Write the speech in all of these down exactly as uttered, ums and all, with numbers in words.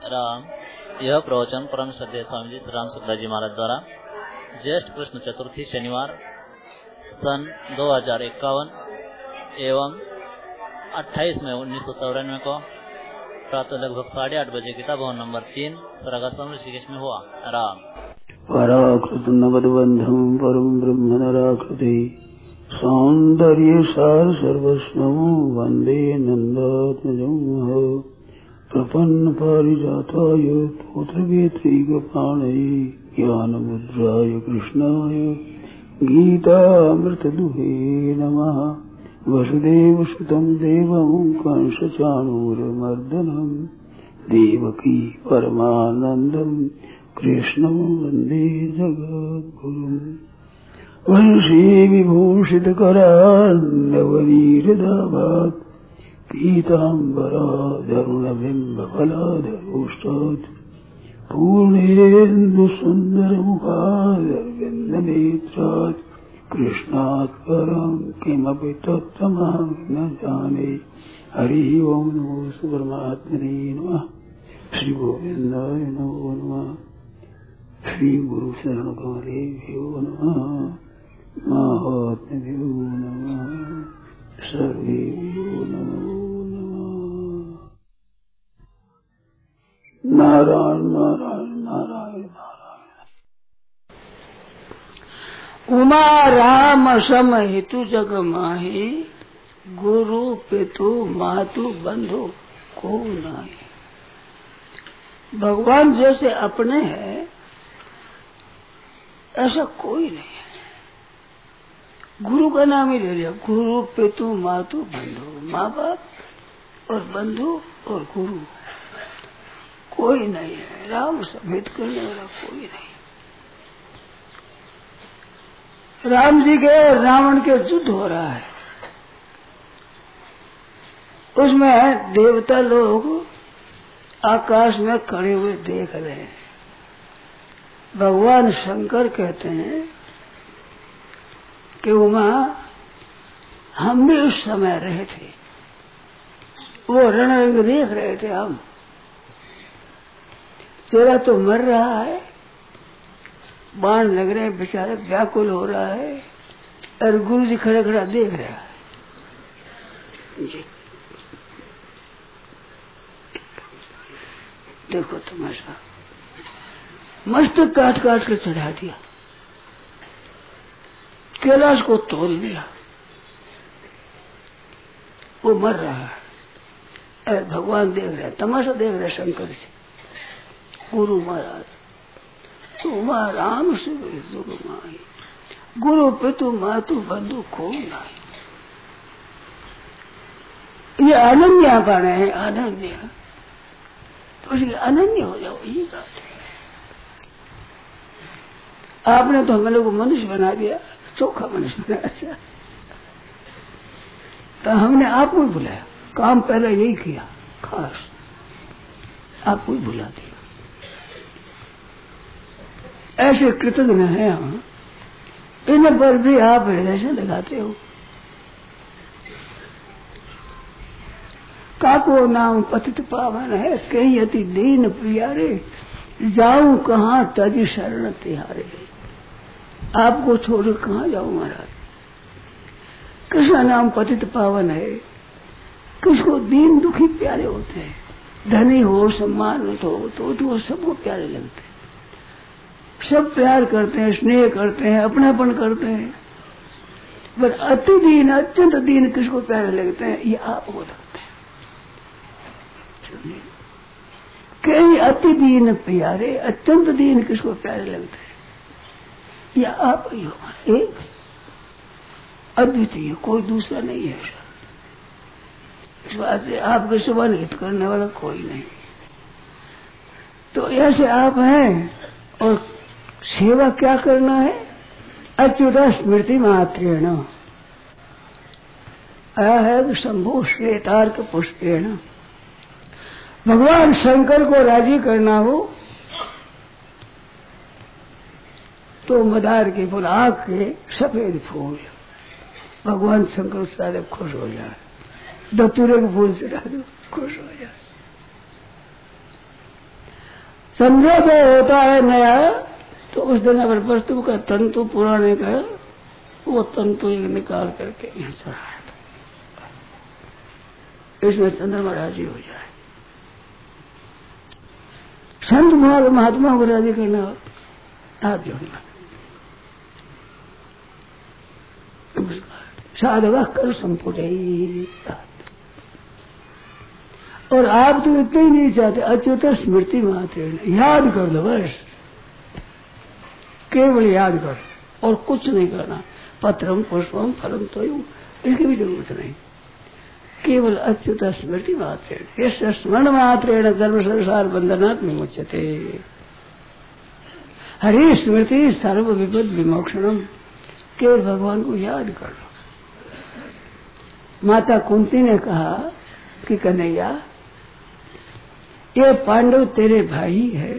राम। यह प्रवचन परम श्रद्धेय स्वामी जी राम सुखदास जी महाराज द्वारा ज्येष्ठ कृष्ण चतुर्थी शनिवार सन दो हजार इक्यावन एवं अट्ठाईस मई उन्नीस सौ चौरानवे को प्रातः लगभग साढ़े आठ बजे गीता भवन नंबर तीन सरागाश्रम ऋषिकेश में हुआ। राम। पराकृत नवद्बंधम परम ब्रह्म नराकृति सौंदर्य सार सर्वस्वं वंदे नंदात्मजं प्रपन्न पारिजाताय पुत्रवेत्रैकपाणये ज्ञानमुद्राय कृष्णाय गीतामृतदुहे नमः। वसुदेवसुतं देवं कंसचाणूरमर्दनं देवकी परमानन्दं कृष्णं वन्दे जगद्गुरुम्। वंशी विभूषितकरान्नवनीरदाभात् पीताम्बराधरुणबिम्बफलाधरोष्टात् पूर्णेन्दुसुन्दरमुखादरविन्दनेत्रात् कृष्णात् परं किमपि तत्त्वमहं न जाने। हरिः ओं नमो परमात्मने नमः। श्री गोविन्दाय नमो नमः। श्री गुरु शरण कमलेभ्यो नमः। महात्म्यो नमः। सर्वेभ्यो नमो नमः। नारायण नारायण नारायण नारायण। उमा राम सम हेतु जग माही गुरु पितु मातु बंधु को नाही। भगवान जैसे अपने हैं ऐसा कोई नहीं है। गुरु का नाम ही ले लिया। गुरु पितु मातु बंधु, माँ बाप और बंधु और गुरु कोई नहीं है। राम समेत करने वाला कोई नहीं। राम जी के रावण के युद्ध हो रहा है। उसमें देवता लोग आकाश में खड़े हुए देख रहे हैं। भगवान शंकर कहते हैं कि उमा हम भी उस समय रहे थे, वो रणरंग देख रहे थे हम। तेरा तो मर रहा है, बाण लग रहे हैं, बेचारा व्याकुल हो रहा है और गुरु जी खड़ा खड़ा देख रहा है जी। देखो तमाशा, मस्तक काट काट कर चढ़ा दिया, कैलाश को तोड़ दिया। वो मर रहा है, अरे भगवान देख रहे, तमाशा देख रहे शंकर से। गुरु महाराज उमा राम से गुरु माही गुरु पितु मातु बंधु को नाही। ये अनन्या बने हैं, अनन्य। तो उसके अनन्य हो जाओ, ये बात है। आपने तो हम लोग को मनुष्य बना दिया, चोखा मनुष्य बना दिया। तो हमने आपको ही बुलाया, काम पहले यही किया खास, आपको ही बुला दिया। ऐसे कृतज्ञ हैं हम, इन पर भी आप हृदय से लगाते हो। काको नाम पतित पावन है, कहीं अति दीन प्रियारे, जाऊं कहाँ तज शरण तिहारे। आपको छोड़ कहाँ जाऊं महाराज। कृष्ण नाम पतित पावन है। किसको दीन दुखी प्यारे होते हैं, धनी हो सम्मानित हो तो, तो वो सबको प्यारे लगते हैं। सब प्यार करते हैं, स्नेह करते हैं, अपनापन करते हैं। पर अति दीन, अत्यंत दीन किसको प्यारे लगते हैं, ये आपको लगते हैं। कई अति दीन प्यारे, अत्यंत दीन किसको प्यारे लगते हैं, या आप ही हो। एक अद्वितीय, कोई दूसरा नहीं है। इस बात से आपके समान हित करने वाला कोई नहीं। तो ऐसे आप हैं, और सेवा क्या करना है, अच्युत स्मृति मात्रेण अहग शंभु श्वेतार्क पुष्पेण। भगवान शंकर को राजी करना हो तो मदार के फूल, आग के सफेद फूल, भगवान शंकर उससे खुश हो जाए। दतूरे के फूल से डालो, खुश हो जाए। संयोग होता है नया, तो उस दिन अगर वस्तु का तंतु पुराने का वो तंतु एक निकाल करके यहाँ चढ़ाया, इसमें चंद्रमा राजी हो जाए। संत महात्मा को राजी करना हाथ जोड़ना, साधवा कर संपुट और आप तो इतना ही नहीं चाहते, अच्युत स्मृति मात्र याद कर दो, बस केवल याद कर और कुछ नहीं करना। पत्रम पुष्पम फलम तो इसकी भी जरूरत नहीं, केवल अच्युत स्मृति मात्रेण इस स्मरण मात्रेण धर्म संसार बंधनात् विमुच्यते। हरि स्मृति सर्व विपद विमोक्षणम, केवल भगवान को याद कर लो। माता कुंती ने कहा कि कन्हैया ये पांडव तेरे भाई है,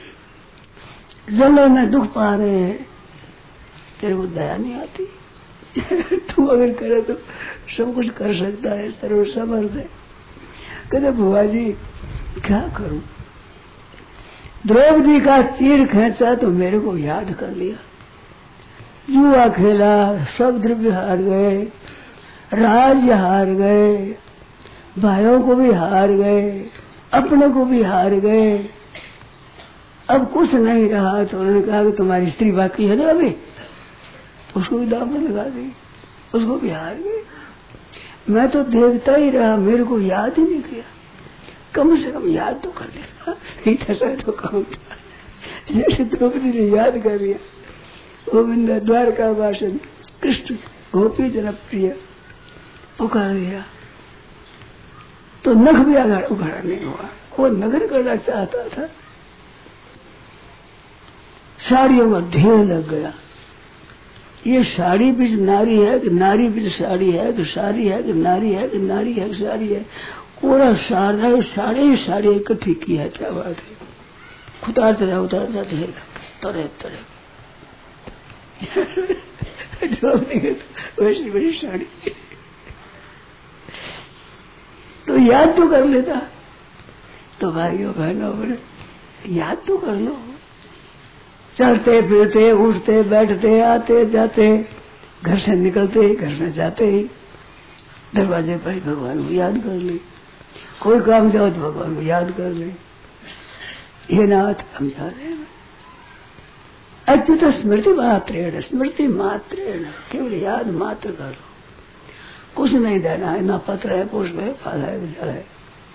जंगल में दुख पा रहे हैं, तेरे को दया नहीं आती? तू अगर करे तो सब कुछ कर सकता है, सर्व समर्थ है। कहते बुआ जी क्या करूं, द्रौपदी का तीर खींचा तो मेरे को याद कर लिया, जुआ खेला, सब द्रव्य हार गए, राज्य हार गए, भाइयों को भी हार गए, अपने को भी हार गए, अब कुछ नहीं रहा। तो उन्होंने कहा कि तुम्हारी स्त्री बाकी है ना अभी, तो उसको भी दाम में लगा दी, उसको भी हार गए। मैं तो देखता ही रहा, मेरे को याद ही नहीं किया, कम से कम याद तो कर लेता, इतना तो काम था। जैसे द्रौपदी ने याद कर लिया, गोविंद द्वारका भाषण कृष्ण गोपी जनप्रिय पुकार दिया, तो नख भी अगर उघाड़ा नहीं हुआ। वो नगर करना चाहता था, साड़ियों का ढेर लग गया। ये साड़ी भी नारी है कि नारी भी साड़ी है कि साड़ी है कि नारी है कि नारी है कि साड़ी है, पूरा सारा साढ़े ही साड़ी इकट्ठी की है। क्या बात है, उतारते रहा उतारता ढेर तरह तरह वैसी बड़ी साड़ी। तो याद तो कर लेता। तो भाइयों बहनों बोले याद तो कर लो, चलते फिरते उठते बैठते आते जाते, घर से निकलते ही घर में जाते ही दरवाजे पर ही भगवान को याद कर ले, कोई काम जाओ तो भगवान को याद कर ले। ये नाथ हम जा रहे हैं, अच्युत स्मृति मात्रेण, स्मृति मात्रेण, केवल याद मात्र कर लो, कुछ नहीं देना है, ना पत्र है, पुष्प है, फल है, जल है।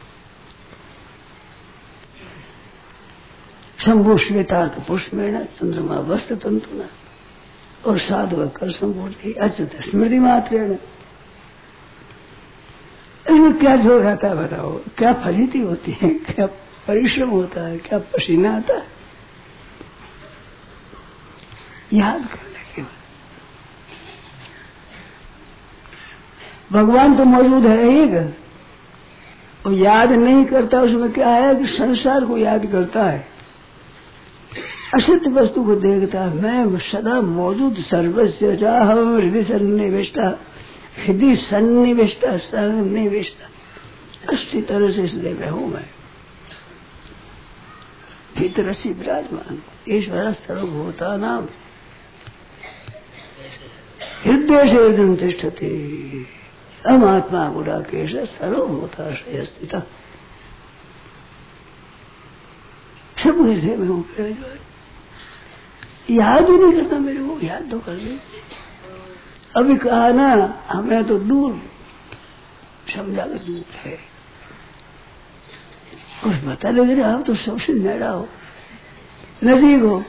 शंभु श्वेतार्क पुष्पेण चंद्रमा वस्त्र तंतुना और साधु कर संपूर्ण अच्युत स्मृति मात्रेण। इसमें क्या जोर रहता है बताओ, क्या फलिती होती है, क्या परिश्रम होता है, क्या पसीना आता है, याद करने के बाद। भगवान तो मौजूद है ही, और याद नहीं करता, उसमें क्या है कि संसार को याद करता है, असिद्ध वस्तु को देखता है। मैं सदा मौजूद सर्वस्व चाहम हृदय सन्निविष्टा, हृदय सन्निविष्टा सन्निविष्टा, अच्छी तरह से इसलिए मैं हूं, मैं भीतर रसी विराजमान ईश्वर सर्वभूता नाम हृदय से हृदय तिष्ठति अमात्मा गुडाकेश सर्वभूता से स्थित। सब हृदय में हूँ, याद ही नहीं करता मेरे को, याद तो कर ले। अभी कहा ना, हमें तो दूर समझा कर दूर है, कुछ बता लग रहा हो तो सबसे नेड़ा हो, नजीक हो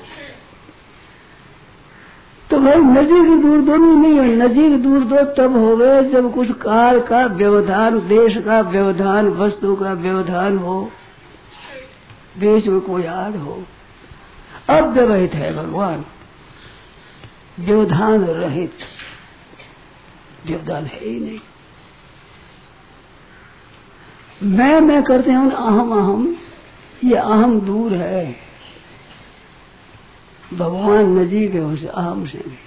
तो भाई नजीक दूर दोनों नहीं हो। नजीक दूर दो तब हो गए जब कुछ काल का व्यवधान, देश का व्यवधान, वस्तु का व्यवधान हो, देश में कोई आड़ हो। अव्यवहित है भगवान, व्यवधान रहित, व्यवधान है ही नहीं। मैं मैं करते हैं अहम अहम, ये अहम दूर है, भगवान नजीक है उसे अहम से भी।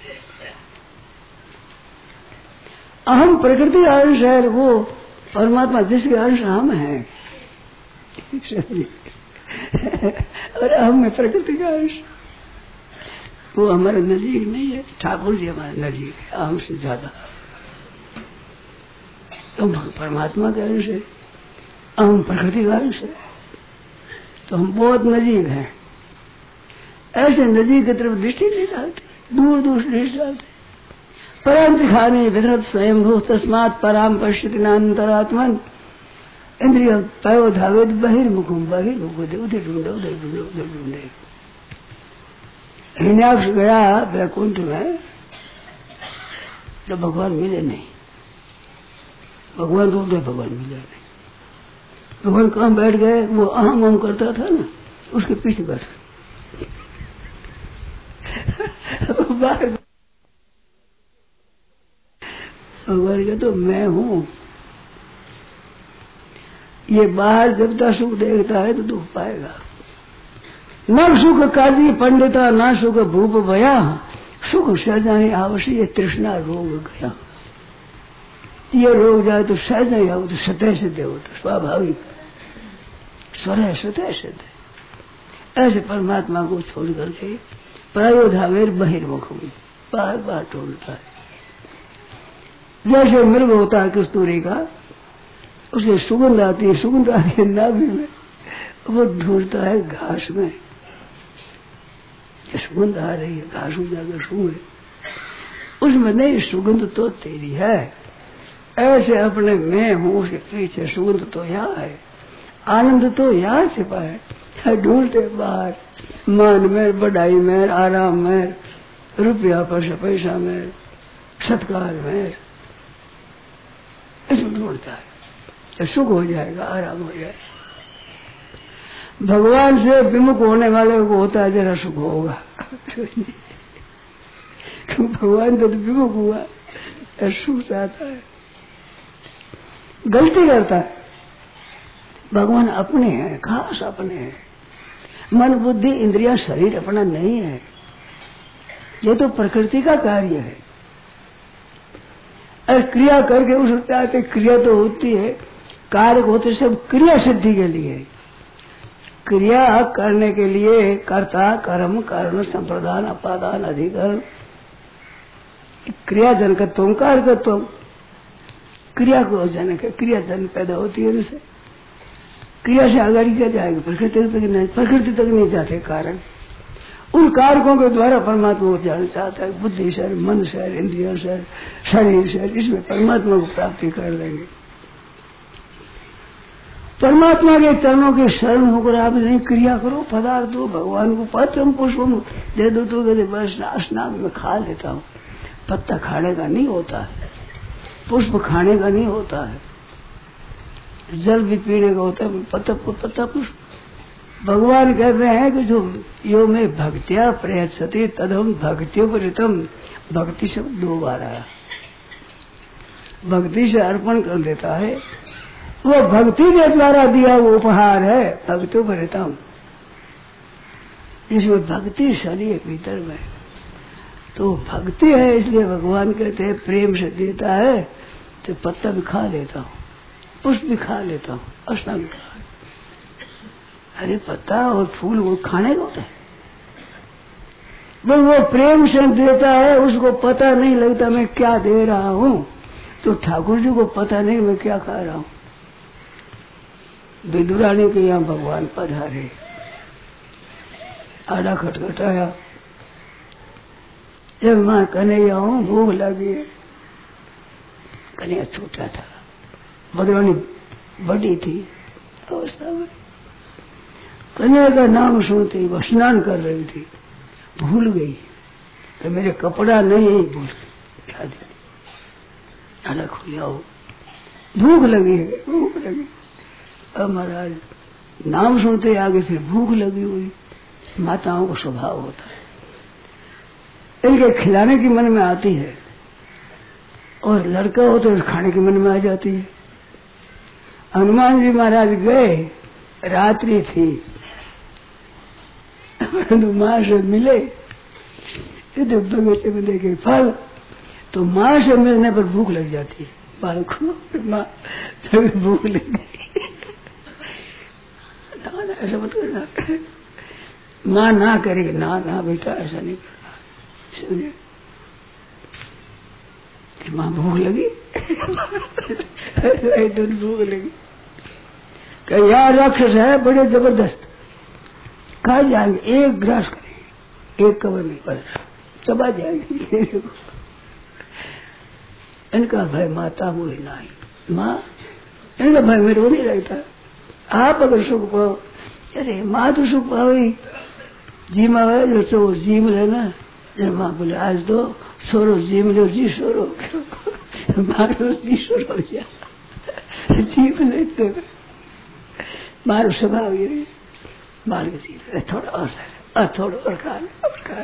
अहम प्रकृति अंश है, वो परमात्मा जिसके अंश हम हैं। और हम में प्रकृति का अंश, वो हमारे नजीक नहीं है। ठाकुर जी हमारे नजीक है, हमसे ज्यादा। तो परमात्मा का अंश है, हम प्रकृति का अंश है, तो हम बहुत नजीक हैं। ऐसे नजीक की तरफ दृष्टि नहीं डालते, दूर दूर से दृष्टि डालते। परम दिखाने विधरत स्वयं भू तस्मात पराम पश्यति नान्तरात्मन। इंद्रिय पयो धावेद बहिर्मुखम बहिर्मुख, उधर ढूंढे उधर ढूंढे उधर ढूंढे। हिरण्याक्ष गया वैकुंठ में तो भगवान मिले नहीं, भगवान ढूंढे भगवान मिले नहीं। भगवान कहाँ बैठ गए? वो अहम अहम करता था ना, उसके पीछे बैठ बाहर भगवान का तो मैं हूँ। ये बाहर जब तक सुख देखता है तो दुख पाएगा। न सुख काजी पंडिता न सुख भूप भया, सुख सहजानी आवश्यक। ये तृष्णा रोग गया, ये रोग जाए तो सहज नहीं हो, तो सतह सिद्ध हो, तो स्वाभाविक स्वरह सतह सिद्ध। ऐसे परमात्मा को छोड़ करके प्रायोधावेर बहिर्मुख बाहर बाहर ढूंढता है। जैसे मृग होता है कस्तूरी का, उसकी सुगंध आती है, सुगंध आती है नाभि में, वो ढूंढता है घास में, सुगंध आ रही है, घास में जाकर सूंघे, उसमें नहीं, सुगंध तो तेरी है। ऐसे अपने मैं हूँ, उसके पीछे सुगंध तो यहाँ है, आनंद तो यहाँ छिपा है। ढूंढते बाहर, मान में, बढ़ाई में, आराम में, रुपया पैसा में, सत्कार में, इसमें ढूंढता है तो सुख हो जाएगा, आराम हो जाएगा। भगवान से विमुख होने वाले को होता है जरा सुख होगा। भगवान तो विमुख हुआ, सुख चाहता है, गलती करता है। भगवान अपने हैं, खास अपने हैं। मन बुद्धि इंद्रिया शरीर अपना नहीं है, ये तो प्रकृति का कार्य है। और क्रिया करके उस चाहते, क्रिया तो होती है, कार्य होते सब क्रिया सिद्धि के लिए। क्रिया करने के लिए कर्ता कर्म कारण संप्रदान अपादान अधिकरण, क्रिया जनकत्व कारकत्व, क्रिया को जनक है, क्रिया जन पैदा होती है उनसे। क्रिया से आगे क्या जाएगी? प्रकृति तक नहीं, प्रकृति तक नहीं जाते कारण। उन कारकों के द्वारा परमात्मा को जाना चाहता है। बुद्धि से, मन से, इंद्रियों से, शरीर से, इसमें परमात्मा को प्राप्ति कर लेंगे। परमात्मा के चरणों के शरण होकर आप नहीं क्रिया करो, पदार्थ दो भगवान को, पत्रम पुष्पम दे दो तो कहते बस स्नान में खा लेता हूँ। पत्ता खाने का नहीं होता है, पुष्प खाने का नहीं होता है, जल भी पीने का होता है, पत्ता पत्ता पुष्प। भगवान कह रहे हैं कि जो यो में भक्तिया प्रयच्छति तदम भक्त्योपरितम, भक्ति शब्द दो बार आया, भक्ति से अर्पण कर देता है, वो भक्ति के द्वारा दिया वो उपहार है भक्त्योपरितम। इसमें भक्ति शरीर भीतर में, तो भक्ति है, इसलिए भगवान कहते हैं प्रेम से देता है तो पत्ता भी खा लेता हूँ, पुष्प भी खा लेता हूँ, स्नान भी खा। अरे पत्ता और फूल वो खाने को होता है, वो वो प्रेम से देता है, उसको पता नहीं लगता मैं क्या दे रहा हूँ। तो ठाकुर जी को पता नहीं मैं क्या खा रहा हूँ। विदुरानी के यहाँ भगवान पधारे, आड़ा खटखटाया, जब मैं कन्हैया हूँ भूख लगी। कन्हैया छोटा था, विदुरानी बड़ी थी अवस्था में। कन्हैया का नाम सुनते ही स्नान कर रही थी, भूल गई तो मेरे कपड़ा नहीं है, भूल उठा दी, आधा खुलिया हो, भूख लगी है, भूख लगी। अब महाराज नाम सुनते आगे फिर भूख लगी हुई, माताओं का स्वभाव होता है, इनके खिलाने की मन में आती है, और लड़का हो तो खाने की मन में आ जाती है। हनुमान जी महाराज गए, रात्रि थी, माँ से मिले, तो बगीचे में देखे फल, तो माँ से मिलने पर भूख लग जाती है बालक को, माँ तभी भूख लग गई, ना ऐसा मत करना। माँ ना करेगी, ना ना बेटा ऐसा नहीं करना, समझे? माँ भूख लगी भूख लगी कहीं यार राक्षस है बड़े जबरदस्त, खा जाएंगे, एक ग्रास करेंगे, एक कवर नहीं पर चबा जाएंगे। इनका भाई माता वो ही नहीं, माँ इनका भाई मेरे को नहीं लगता। आप अगर सुख पाओ, अरे माँ तो सुख पाओ ही, जीमा है तो जीम लेना, जब माँ बोले आज दो सोरो जीम लो, जी सोरो मारो जी सोरो हो गया, जीम लेते मारो स्वभाव ये मार के जीव थोड़ा और और थोड़ा और खा और खा।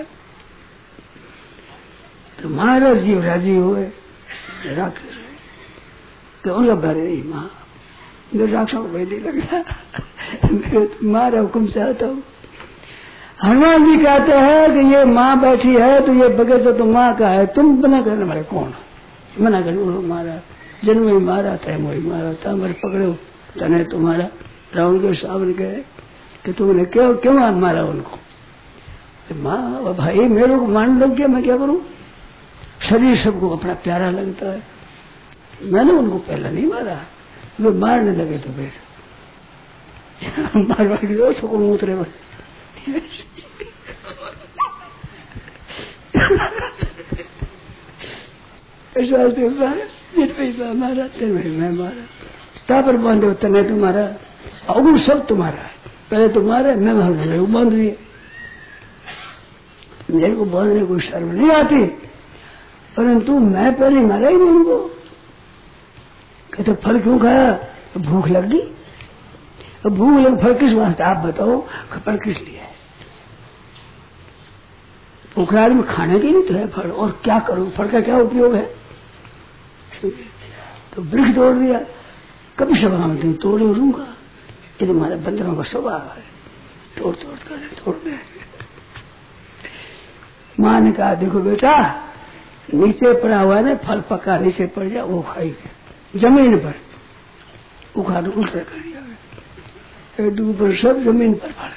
तो मारा जीव राजी हुए राक्षस तो उनका भरे नहीं माँ मेरे राक्षस को नहीं लगता, मारा हुक्म से आता हूँ। हनुमान जी कहते हैं कि ये माँ बैठी है तो ये बगैर तो माँ का है, तुम मना करने वाले कौन? मना कर मारा जन्म ही मारा था, मोही मारा था, मेरे पकड़ो तने तुम्हारा। रावण के सामने गए कि तुमने क्यों क्यों मारा उनको? माँ भाई मेरे को मान लग गया, मैं क्या करूं? शरीर सबको अपना प्यारा लगता है, मैंने उनको पहला नहीं मारा, वे मारने लगे तो फिर मारवा के सुकून उतरे बस। इस वास्ते मारा मारा तेरे मैं मारा तापर बांधे तने तुम्हारा अवगुण सब तुम्हारा है, पहले तुम्हारे मैं मेरे को बांध दिए, मेरे को बांधने कोई शर्म नहीं आती, परंतु मैं पहले मारा ही नहीं उनको। कहते फल क्यों खाया? भूख लग गई। भूख लग फल किस वास्ते आप बताओ, फल किस लिए है? भूखराज में खाने के लिए तो है फल, और क्या करूं, फल का क्या उपयोग है? तो वृक्ष तोड़ दिया, कभी सभा में तुम तोड़े रूंगा, ये तुम्हारे बंदरों का स्वभाव है, तोड़ तोड़ कर तोड़ दे। माँ ने कहा देखो बेटा नीचे पड़ा हुआ है फल पका, नीचे पड़ जाए वो खाएगा, जमीन पर उखाड़ उल्टा कर दिया, ऊपर सब जमीन पर पड़े,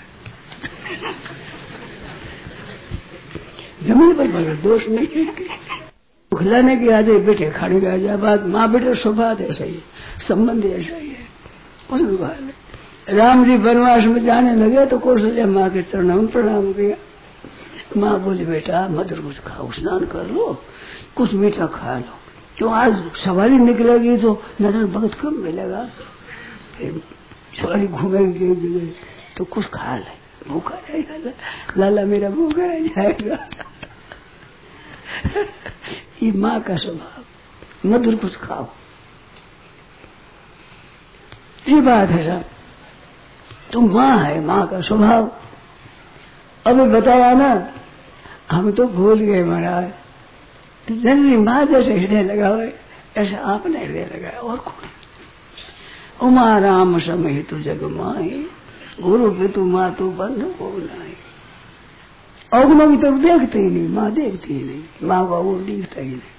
जमीन पर पड़े, दोष नहीं है। खिलाने की आदे बेटे खाने का आजा बात, माँ बेटे स्वभाव ऐसा ही है, संबंध ऐसा ही है। राम जी वनवास में जाने लगे तो कौशल्या माँ के चरणों में प्रणाम किया। माँ बोली बेटा मधुर कुछ खाओ, स्नान कर लो, कुछ मीठा खा लो, क्यों आज सवारी निकलेगी तो नजर भगत कम मिलेगा, फिर सवारी घूमेगी जगह तो कुछ खा ले, भूखा रहेगा लाला मेरा भूखा रह जाएगा। ये माँ का स्वभाव, मधुर कुछ खाओ, ये बात है साहब, तुम माँ है, माँ का स्वभाव। अभी बताया ना, हम तो भूल गए महाराज, तो जनरली माँ जैसे हृदय लगा हुए ऐसा आपने हृदय लगाया, और कौन? उमा राम समय तु जग माई, गुरु पितु मातु बंधु को नाई। अवगुणों की तरफ देखते ही नहीं, माँ देखती ही नहीं, माँ का वो दिखता ही नहीं।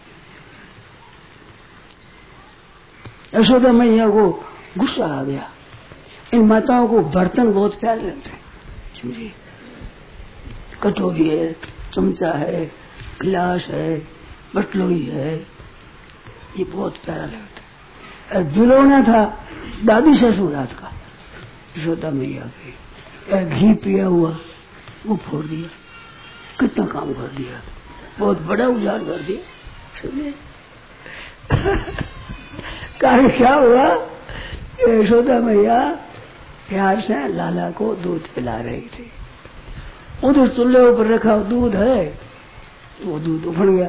यशोदा मैया को गुस्सा आ गया, इन माताओं को बर्तन बहुत प्यारे लगते हैं, समझिए, कटोरी है, चमचा है, गिलास है, बटलोई है, ये बहुत प्यारा लगता है। बिलोना था दादी ससुरात का, यशोदा मैया के, घी पिया हुआ वो फोड़ दिया, कितना काम कर दिया, बहुत बड़ा उजाड़ कर दिया, समझे? कारण क्या हुआ, यशोदा मैया प्यार से लाला को दूध पिला रही थी, उधर चूल्हे ऊपर रखा दूध है, वो दूध उफड़ गया,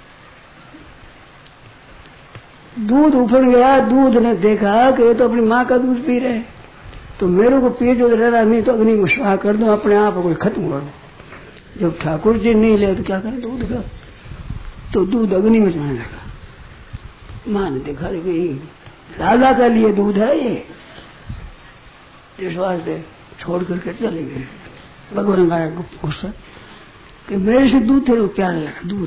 दूध उफड़ गया। दूध ने देखा कि ये तो अपनी माँ का दूध पी रहे, तो मेरे को पिए जो रह रहा, नहीं तो अग्नि में स्वाहा कर दो, अपने आप को खत्म कर दो। जब ठाकुर जी नहीं ले तो क्या करें दूध का, तो दूध अग्नि में जाने लगा। माँ ने देखा रे लाला का लिए दूध है ये, इस वास्ते छोड़ करके चले गए। भगवान का गुस्सा कि मेरे से दूध थे, प्यारा लगा दूध,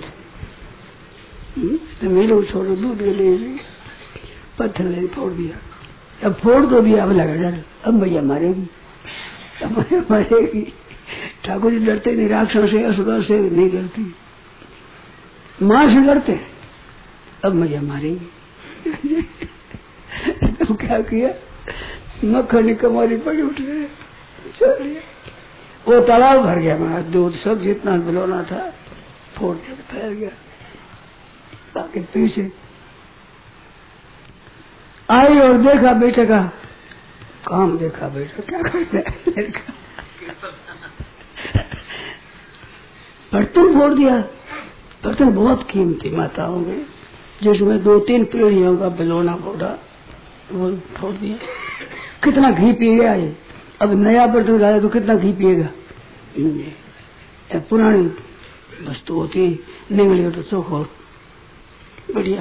तो मेरे को छोड़ो दूध के लिए पत्थर ले फोड़ दिया। अब फोड़ तो दिया, अब लगा डर, अब भैया मारेगी, मरेगी। ठाकुर जी डरते नहीं, राक्षस से असुर से नहीं डरती, मां से डरते। अब मुझे मारेगी। तो क्या किया, मक्खन कमोरी पड़ी उठ गए, चलिए वो तालाब भर गया मेरा, दूध सब जितना बिलोना था फोड़ दिया, फैल गया। बाकी पीछे आई और देखा बेटे का काम, देखा बेटा क्या करता है, बर्तन फोड़ दिया। बर्तन बहुत कीमती माताओं में, जिसमें दो तीन पीढ़ियों का बिलोना फोड़ा, वो फोड़ दिया। कितना घी पी गया ये, अब नया बर्तन लाया तो कितना घी पिएगा। पुरानी वस्तु होती निगली हो तो चोखो बढ़िया।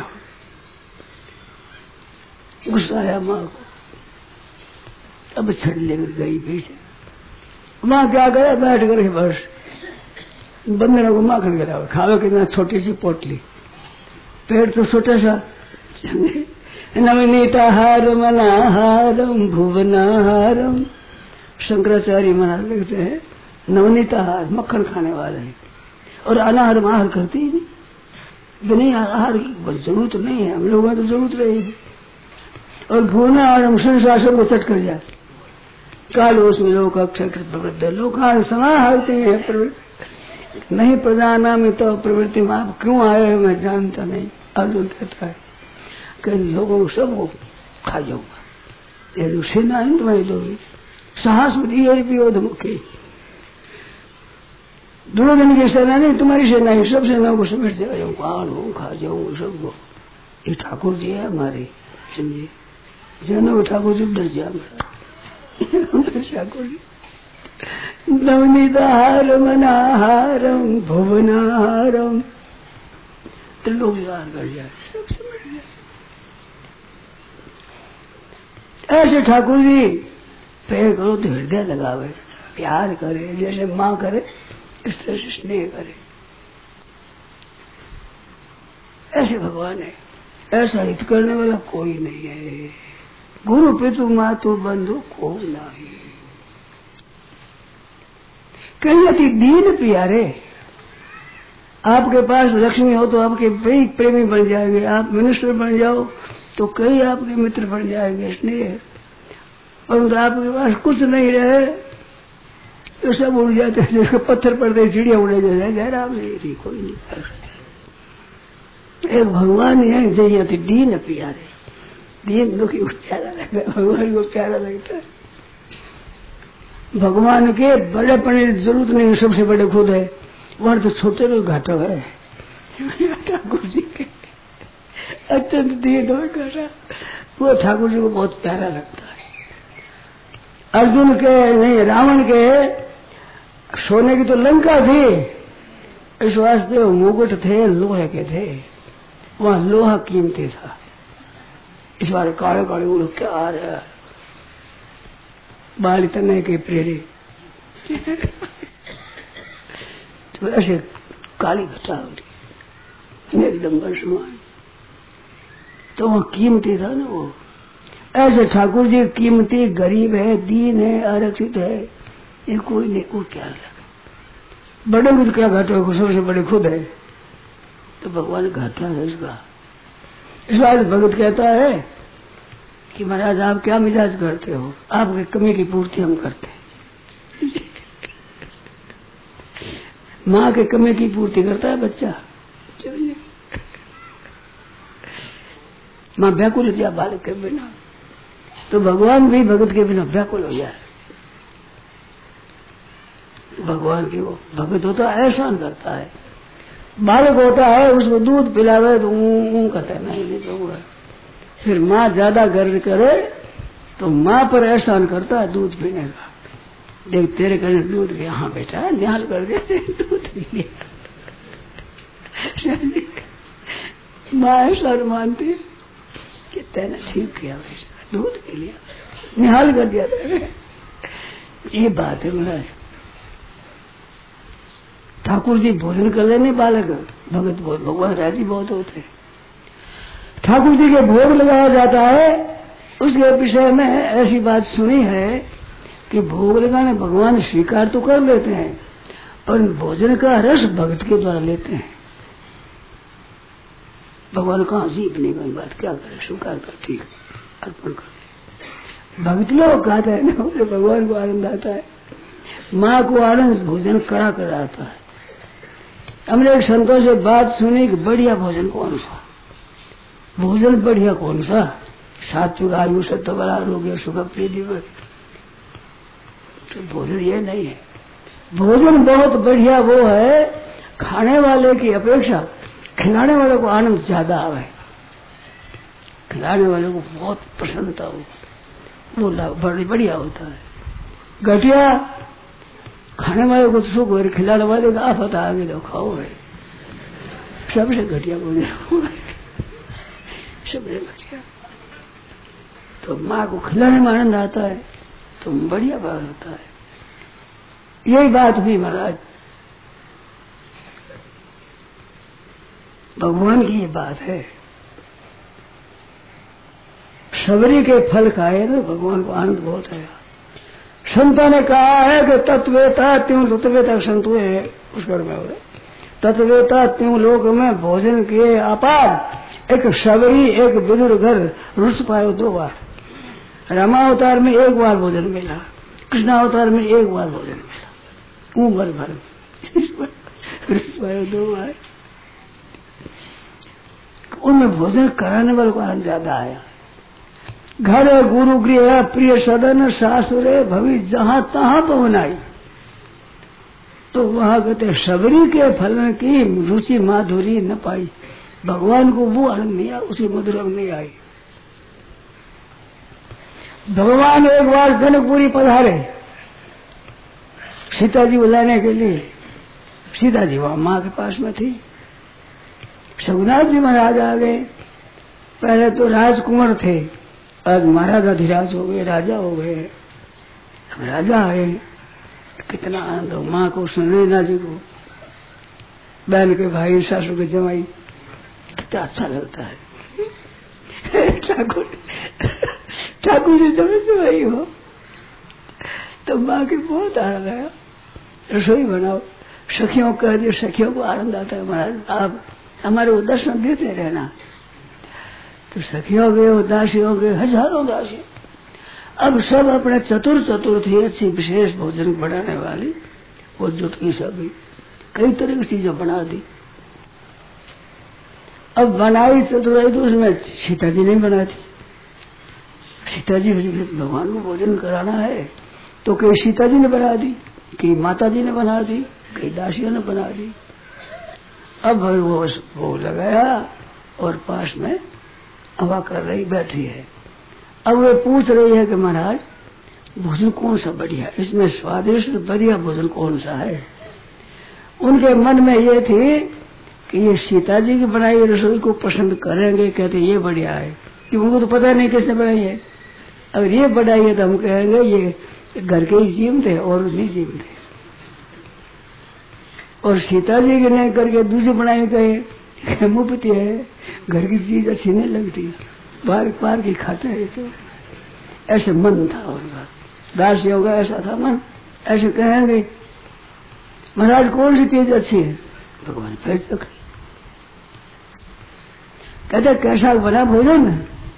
गुस्सा आया माँ को, अब छड़ लेकर गई पीछे। माँ क्या करे, बैठ कर बस बंदरों को माखन गिरा, खावे कितना छोटी सी पोटली, पेट तो छोटा सा। नवनीताहारम अनाहारम भुवनाहारम, शंकराचार्य महाराज लिखते हैं नवनीताहार मक्खन खाने वाले हैं, और अनाहार आहार करती ही नहीं, नहीं आहार की जरूरत नहीं है, हम लोगों को तो जरूरत रहेगी। और भुवनाहारम संसार सबको चट कर जाए, काल उसमें लोग अक्षय प्रवृत्त लोग समाहरते हैं, नहीं प्रधाना में तो प्रवृत्ति में आप क्यों आए हैं मैं जानता नहीं। अर्जुन कहता है कि लोगों को सब खा जाऊंगा, ये सेना है तुम्हारी दोगी, साहस विरोध मुख्य दुर्योधन की सेना नहीं, तुम्हारी सेना है, सब सेनाओं को समेट दे जाऊँ, खा लू खा जाऊँ सबको। ये ठाकुर जी है हमारे, समझे, जनो ठाकुर जी डर जाए। ठाकुर जी नवनीताहारम अनाहारम भुवनाहारम, त्रिलोकहार कर जाए, सब समझ जाए। ऐसे ठाकुर जी पैर करो तो हृदय लगावे, प्यार करे, जैसे माँ करे इस तरह से स्नेह करे। ऐसे भगवान है, ऐसा हित करने वाला कोई नहीं है। गुरु पितु मातु बंधु को नहीं, कहीं अति दीन प्यारे। आपके पास लक्ष्मी हो तो आपके कई प्रेमी बन जाएंगे, आप मिनिस्टर बन जाओ तो कई आपके मित्र बन जाएंगे, स्नेह। परंतु आपके पास कुछ नहीं रहे तो सब उड़ जाते हैं, जैसे पत्थर पड़ते चिड़िया उड़े जाए, जरा नहीं, कोई नहीं। एक भगवान है जही अति दीन प्यारे, दीन दुखी को प्यारा लगता है, भगवान को प्यारा लगता है। भगवान के बड़े पड़ने की जरूरत नहीं, सबसे बड़े खुद है, वहां तो छोटे लोग घाटा है। ठाकुर जी के अत्यंत दीन हो घाटा, वो ठाकुर जी को बहुत प्यारा लगता है। अर्जुन के नहीं, रावण के सोने की तो लंका थी, इस वास्ते मुकुट थे लोहे के थे, वहां लोहा कीमती था। इस बार काले काले उड़ क्या आ रहा, बाल तने के प्रेरे तो ऐसे काली घटा उठी एकदम बरसमान, तो वह कीमती था ना। वो ऐसे ठाकुर जी कीमती, गरीब है, दीन है, आरक्षित है, ये कोई नहीं को क्या लगा। बड़े खुद क्या घाटा है, सबसे बड़े खुद है, तो भगवान घाटा है इसका। इस बात भगत कहता है कि महाराज आप क्या मिजाज करते हो, आपकी कमी की पूर्ति हम करते हैं। माँ के कमी की पूर्ति करता है बच्चा, माँ व्याकुल हो जाए बालक के बिना, तो भगवान भी भगत के बिना व्याकुल हो जाए। भगवान की वो भगत होता है एहसान करता है, बालक होता है उसको दूध पिलावे तो ऊँ कहता है नहीं नहीं तो है। फिर माँ ज्यादा गर्व करे तो माँ पर एहसान करता है दूध पीने का, देख तेरे करने दूध गया, हाँ बेटा न्याल कर दे दूध पी लिया। माँ एहसान मानती है कि तेने ठीक किया, बेटा दूध पी लिया, निहाल कर दिया तेरे। ये बात है महाराज। ठाकुर जी भोजन कर लेने बालक, भगत बहुत, भगवान राजी बहुत होते हैं। ठाकुर जी के भोग लगाया जाता है, उसके विषय में ऐसी बात सुनी है कि भोग लगाने भगवान स्वीकार तो कर लेते हैं, पर भोजन का रस भक्त के द्वारा लेते हैं। भगवान कहाँ जीप नहीं गई बात, क्या करे, स्वीकार कर, ठीक अर्पण कर। भक्त लोग कहते हैं ना, भगवान को आनंद आता है, माँ को आनंद भोजन करा कर आता है। हमने एक संतों से बात सुनी कि बढ़िया भोजन कौन सा, भोजन बढ़िया कौन सा, सात्विक आयु सत्य बला रोग्य सुख प्रीति, तो भोजन ये नहीं है। भोजन बहुत बढ़िया वो है, खाने वाले की अपेक्षा खिलाने वाले को आनंद ज्यादा आवे, खिलाने वाले को बहुत प्रसन्नता हो, वो बड़ी बढ़िया होता है। घटिया खाने वाले को तो सुख हो, खिलाने वाले का आफत आगे तो खाओ है, सबसे घटिया भोजन सबसे घटिया। तो माँ को खिलाने में आनंद आता है तो बढ़िया बात होता है। यही बात हुई महाराज, भगवान की ये बात है। सबरी के फल खाए तो भगवान को आनंद बहुत आया। संतों ने कहा है कि तत्वेता त्यों तत्वेता संत हुए उस घर में हो रहे, तत्वेता त्यों लोक में भोजन किए अपार, एक सबरी एक विदुर घर रुस पायो दो बार। रामावतार में एक बार भोजन मिला, कृष्णावतार में एक बार भोजन मिला, उम्र भर रुस पायो दो बार। उनमें भोजन कराने वाले को आनंद ज्यादा आया। घर गुरु गृह प्रिय सदन सासुरे भवि जहां तहां पवनाई, तो वहां कहते सबरी के फलन की रुचि माधुरी न पाई। भगवान को वो आनंद नहीं आया, उसी मधुर नहीं आई। भगवान एक बार जनकपुरी पधारे सीता जी बुलाने के लिए। सीता जी वहां माँ के पास में थी। रघुनाथ जी महाराज आ गए। पहले तो राजकुमार थे, आज महाराज अधिराज हो गए, राजा हो गए। अब राजा आए, कितना आनंद हो। माँ को सुनैना जी को, बहन के भाई सासू के जमाई, कितना अच्छा लगता है। ठाकुर ठाकुर जी जब जमाई हो तो माँ के बहुत आनंद आया। रसोई बनाओ, सखियों कह दिए, सखियों को आनंद आता है। महाराज आप हमारे वो दर्शन देते रहना। तो सखियों के, दासियों के, हजारों दासी, अब सब अपने चतुर चतुर थी, अच्छी विशेष भोजन बनाने वाली, वो जुट की सभी कई तरह की चीजें बना दी। अब बनाई चतुराई तो उसमें सीता जी नहीं बनाती। सीता जी भगवान को भोजन कराना है तो कई सीता जी ने बना दी, कई माता जी ने बना दी, कई दासियों ने बना दी। अब वो वो लगाया और पास में हवा कर रही बैठी है। अब वो पूछ रही है कि महाराज भोजन कौन सा बढ़िया, इसमें स्वादिष्ट बढ़िया भोजन कौन सा है। उनके मन में ये थी कि ये सीता जी की बनाई रसोई को पसंद करेंगे, कहते ये बढ़िया है, कि उनको तो पता नहीं किसने बनाई है। अगर ये बनाई है तो हम कहेंगे ये घर के ही जीव थे और नहीं जीव थे। और सीता जी के नहीं करके दूसरी बनाई कहे मुफ्त है, घर की चीज अच्छी नहीं लगती, बार बार की खाते हैं। तो ऐसे मन था उनका, दासियों का ऐसा था मन। ऐसे कहेंगे महाराज कौन सी चीज अच्छी है, भगवान फिर सके कहते कैसा बना भोजन।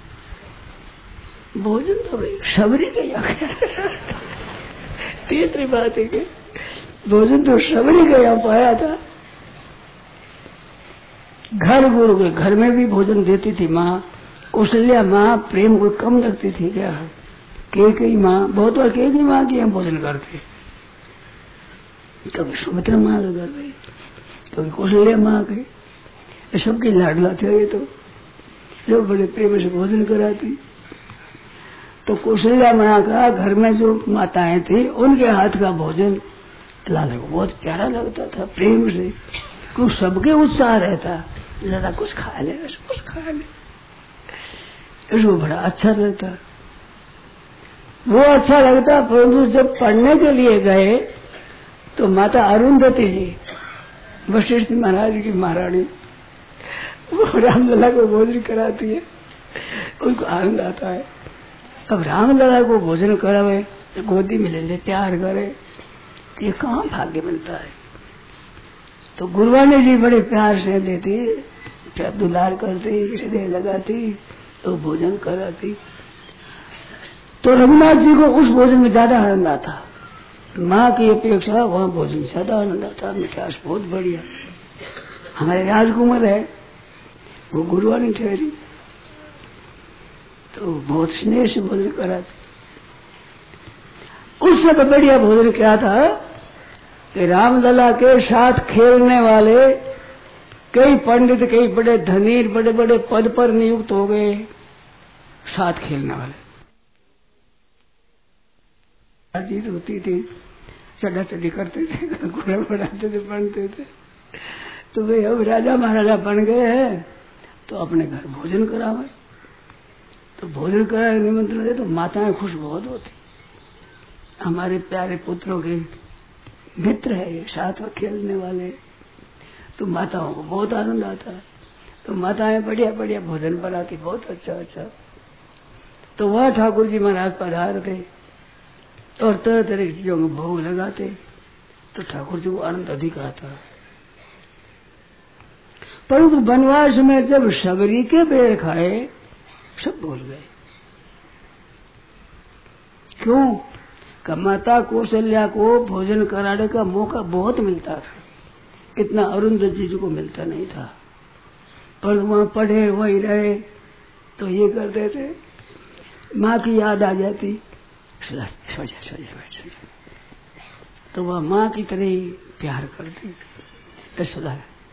भोजन तो भाई सबरी गया। तीसरी बात है कि भोजन तो सबरी गया पाया था। घर गुरु के घर में भी भोजन देती थी माँ। कौशल्या माँ प्रेम को कम रखती थी क्या। के कई माँ, बहुत बार के कई माँ की हम भोजन करते, कभी सुमित्रा माँ के घर गई, कभी कौशल्या माँ के, सबकी लाडला थे ये तो, लोग बड़े प्रेम से भोजन कराती। तो कौशल्या माँ का घर में जो माताएं थी उनके हाथ का भोजन लाला को बहुत प्यारा लगता था, प्रेम से। क्यों सबके उत्साह रहता, ज्यादा कुछ खा ले, कुछ खा ले, इसको बड़ा अच्छा लगता। वो अच्छा लगता। परंतु जब पढ़ने के लिए गए तो माता अरुंधति जी, वशिष्ठ महाराज की महारानी, वो रामलला को भोजन कराती है, उनको आनंद आता है। अब रामलला को भोजन करावे गोदी में ले ले प्यार करे, ये कहाँ भाग्य मिलता है। तो गुरुवाणी जी बड़े प्यार से देती, दुलार करती, हृदय लगाती, तो भोजन कराती। तो रघुनाथ जी को उस भोजन में ज्यादा आनंद आता, माँ की अपेक्षा वहाँ भोजन ज्यादा आनंद आता, मिठास बहुत बढ़िया। हमारे राजकुमार है, वो गुरुवाणी ठहरी, तो बहुत स्नेह से भोजन कराती। उस समय बढ़िया भोजन क्या था कि रामलला के साथ खेलने वाले कई पंडित, कई बड़े धनी, बड़े बड़े पद पर नियुक्त हो गए, साथ खेलने वाले। जीत होती थी, चढ़ा चढ़ी करते थे, घोड़ा बढ़ाते थे, बनते थे। तो वे अब राजा महाराजा बन गए हैं, तो अपने घर भोजन करावे। तो भोजन कराने निमंत्रण दे तो माताएं खुश बहुत होती, हमारे प्यारे पुत्रों के मित्र है ये, साथ में खेलने वाले। तो माताओं को बहुत आनंद आता है। तो माताएं बढ़िया बढ़िया भोजन बनाती, बहुत अच्छा अच्छा। तो वह ठाकुर जी महाराज पधारते और तरह तरह की चीजों में भोग लगाते, तो ठाकुर जी को आनंद अधिक आता। परंतु वनवास में जब सबरी के बेर खाए, सब भूल गए। क्यों? कि माता कौशल्या को भोजन कराने का मौका बहुत मिलता था, इतना अरुंधति जी को मिलता नहीं था। पर वहां पढ़े वही रहे, तो ये करते थे, माँ की याद आ जाती, सोजा सोजा सोजा, तो वह माँ की तरह ही प्यार करती। यशोदा,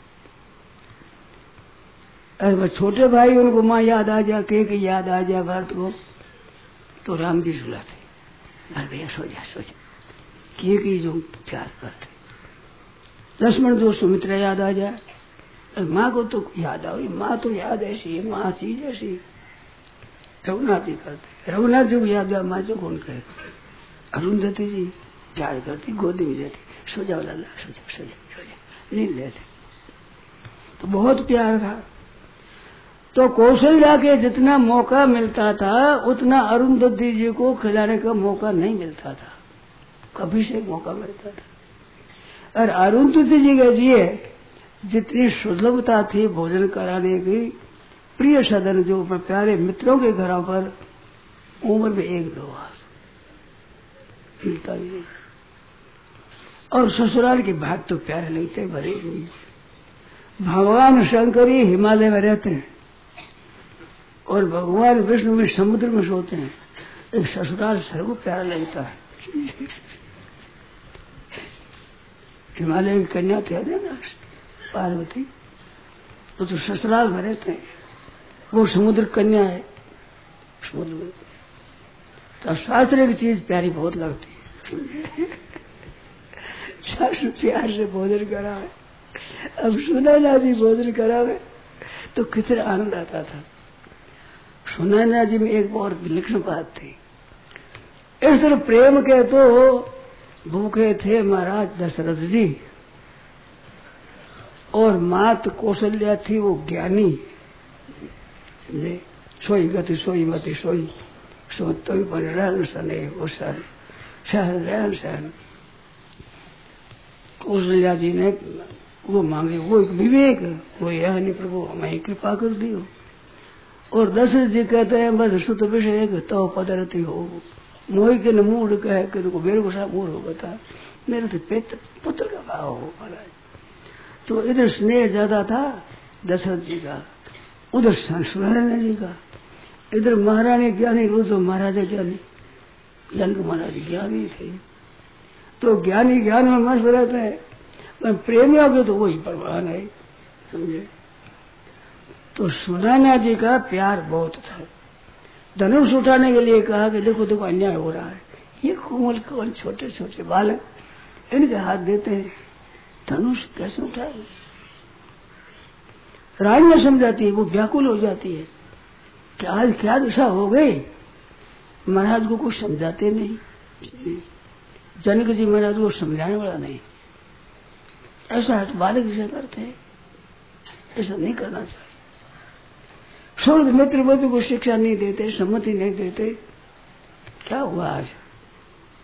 अरे वह छोटे भाई, उनको माँ याद आ जा, के की याद आ जा भरत को, तो राम जी सुलाते, अरे भैया सो जा सो जा, के की जो प्यार करते। लक्ष्मण जो सुमित्रा याद आ जाए, माँ को तो याद आई, माँ तो याद ऐसी है, माँ चीज ऐसी। रघुनाथ जी करते, रघुनाथ जी को याद आ, माँ जो कौन कहे। अरुंधति जी प्यार करती, गोदी में देती, सो जाओ लाला, सो जाओ सो जाओ सो जाओ, नींद लेते। तो बहुत प्यार था। तो कौशल्या के जितना मौका मिलता था, उतना अरुंधति जी को खिलाने का मौका नहीं मिलता था, कभी से मौका मिलता था। और अरुंधति जी के लिए जितनी सुलभता थी भोजन कराने की, प्रिय सदन जो प्यारे मित्रों के घरों पर उम्र में एक दो बार मिलता ही नहीं। और ससुराल की बात तो प्यारे लगते भरे हुई। भगवान शंकर ही हिमालय में रहते हैं और भगवान विष्णु में समुद्र में सोते हैं, एक ससुराल सर्व प्यारा लगता है। हिमालय की कन्या थे ना पार्वती, वो तो ससुराल में रहते हैं, वो समुद्र कन्या है, समुद्र में। तो शास्त्र की चीज प्यारी बहुत लगती है। शास्त्र प्यार से भोजन करावे, अब सुनैना जी भोजन करावे तो कितना आनंद आता था। सुनैना जी में एक बहुत विलक्षण बात थी। इस तरह प्रेम के तो भूखे थे महाराज दशरथ जी, और मात कौशल्या थी वो ज्ञानी, सोई गति सोई मति सोई, सो तो पर रहन सने वो सर सहन रहन सहन। कौशल्या जी ने वो मांगे, वो एक विवेक, वो यह नहीं प्रभु हमें कृपा कर दियो। और दशरथ जी कहते हैं बस सुत विषय तो पदरती हो, मोह के न मूड कहे कि मेरे को सा मूड हो बता, मेरे तो पेट पुत्र का भाव हो महाराज। तो इधर स्नेह ज्यादा था दशरथ जी का, उधर सुनैना जी का, इधर महारानी ज्ञानी, उधर महाराजा ज्ञानी, जनक महाराज ज्ञानी थे। तो ज्ञानी ज्ञान में मस्त रहते हैं, पर प्रेमियों के तो वही परवाह नहीं, समझे। तो सुनैना जी का प्यार बहुत था। धनुष उठाने के लिए कहा कि देखो देखो अन्याय हो रहा है, ये कोमल कोमल छोटे छोटे बालक इनके हाथ देते हैं, धनुष कैसे उठाए। रानी समझाती है, वो व्याकुल हो जाती है कि आज क्या दिशा हो गई। महाराज को कुछ समझाते नहीं, जनक जी महाराज को समझाने वाला नहीं, ऐसा है तो बालक जिसे करते हैं, ऐसा नहीं करना चाहिए। स्वर्ग मित्र बुद्धि को शिक्षा नहीं देते, सम्मति नहीं देते, क्या हुआ आज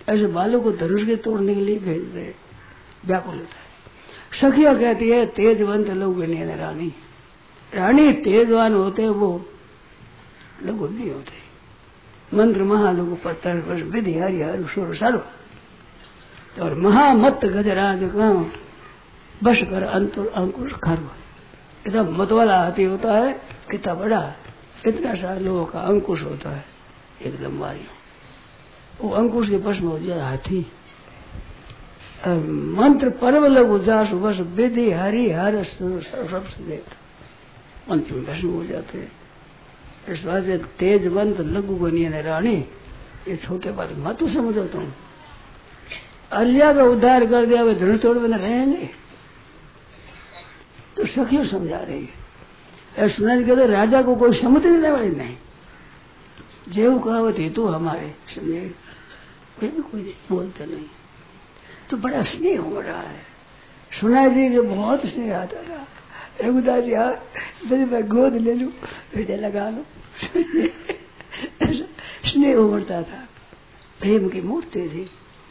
ऐसे बालों को धनुष के तोड़ने के लिए भेज रहे, व्याकुल होता है। सखिया कहती है तेजवंत लोग नहीं रानी, रानी तेजवान होते वो लघु नहीं होते। मंत्र महालोग पत्थर पर विधि हरि हर सुर सर्व, और महामत गजराज का बस कर अंतुर अंकुश खर्व। इतना मत वाला हाथी होता है, कितना बड़ा, इतना सा लोगों का अंकुश होता है एकदम वारी, वो अंकुश के बस में हो जाए हाथी। मंत्र पर्व लघु जास बस विधि हरि हर सबसे देता मंत्र में भस्म हो जाते हैं। इस बात से तेजवंत लघु बनिए ने रानी, ये छोटे बात मत तो समझो तुम। अलिया का उद्धार कर दिया, वे धनुष तोड़ बने रहेंगे। तो सखियों समझा रही है। सुना कहते राजा को कोई समझ नहीं वाले नहीं, जेव कहावत हेतु हमारे समझे, कोई भी कोई बोलते नहीं। तो बड़ा स्नेह हो रहा है। सुना जी के बहुत स्नेह आता था। रघुदास जी यदि मैं गोद ले लूं, हृदय लगा लो, स्नेह उमड़ता था, प्रेम की मूर्ति थी।